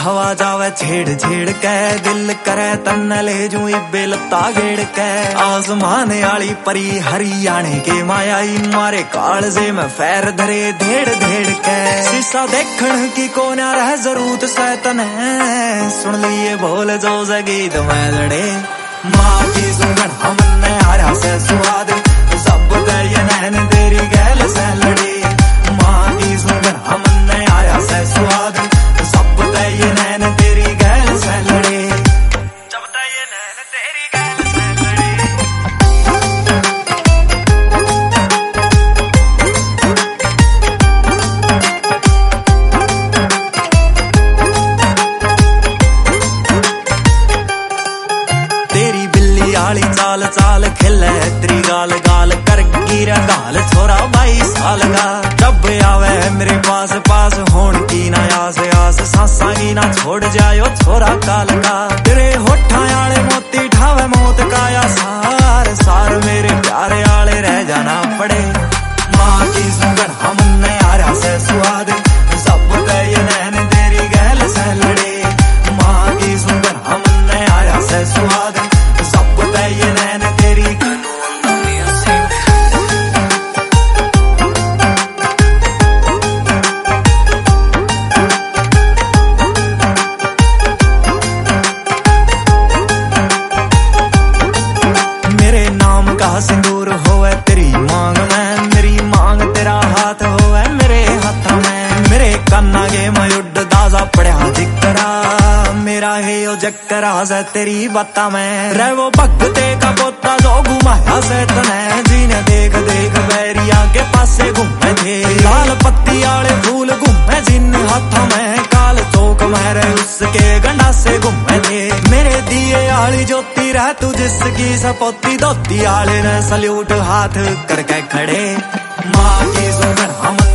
हवा जावे छेड़ छेड़ के, दिल करे तन ले जू बेलता गेड़ के। आसमान आली परी हरियाणे के मायाई, मारे कालजे में फैर धरे धेड़ धेड़ के। शीशा देखण की को ना रह जरूरत सैतन है, सुन लिए बोल जो गीत में लड़े। माँ की सुगन हमने आरा से स्वाद, सब ये नैन तेरी गैल से लड़े। माँ की सुगन हमने आया से स्वाद, सब ये नैन तेरी गैल से लड़े। जब ये नैन तेरी गैल से लड़े। तेरी बिल्ली आली चाल चाल खिले, तेरी गाल गाल कर गिरा गाल छोरा 22 साल का। जब आवे मेरे पास पास होन की ना आस आस, सांसा की ना छोड़ जायो छोरा काल का। तेरे होठा आले मोती ठावे मौत का या सार सार, मेरे प्यारे आले रह जाना पड़े। माँ की सुगन हमने आरा से स्वाद, सब ये नैन तेरी गैल से लड़े। माँ की सुगन हमने आरा से स्वाद, सब ये नैन तेरी। मेरे नाम का सिंदूर होवे तेरी मांग में, मेरी मांग तेरा हाथ होवे मेरे हाथ में। मेरे कन्ना के मयुड दाजा पड़ा जिकरा, मेरा है यो जकरा से तेरी बाता में। रे वो भगते का पोता जो घुमाया से तने, जीने देख देख बैरिया के पासे घूमे थे। लाल पत्ती आले फूल घूमे जिन हाथों में, काल चौक मेरे उसके गंडा से घूमे थे। मेरे दिए आली ज्योति रह तू जिसकी सपोती, धोती आले ने सल्यूट हाथ करके खड़े। माँ की सुगन हम